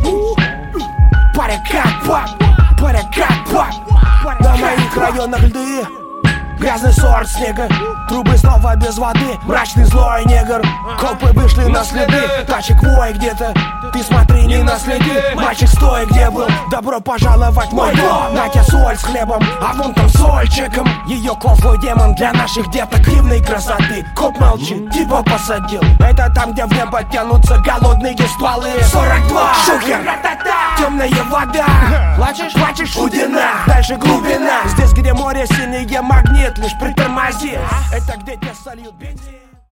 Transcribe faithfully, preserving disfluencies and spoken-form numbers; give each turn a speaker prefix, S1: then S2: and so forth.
S1: Паря как бак, паря как бак. На моих районах льды, грязный сорт снега, трубы снова без воды, мрачный злой негр. Копы вышли на следы, тачек вой где-то. Ты смотри, не наследи, мальчик стой, где был. Добро пожаловать в мой дом, на тебе соль с хлебом, а вон там сольчиком. Ее кловой демон для наших деток дивной красоты. Коп молчит, типа посадил. Это там, где в небо тянутся голодные стволы. сорок два, шухер, темная вода. Плачешь? Плачешь? Удина, дальше глубина. Здесь, где море синее, магнит, лишь притормози. Это где тебя сольют бензин.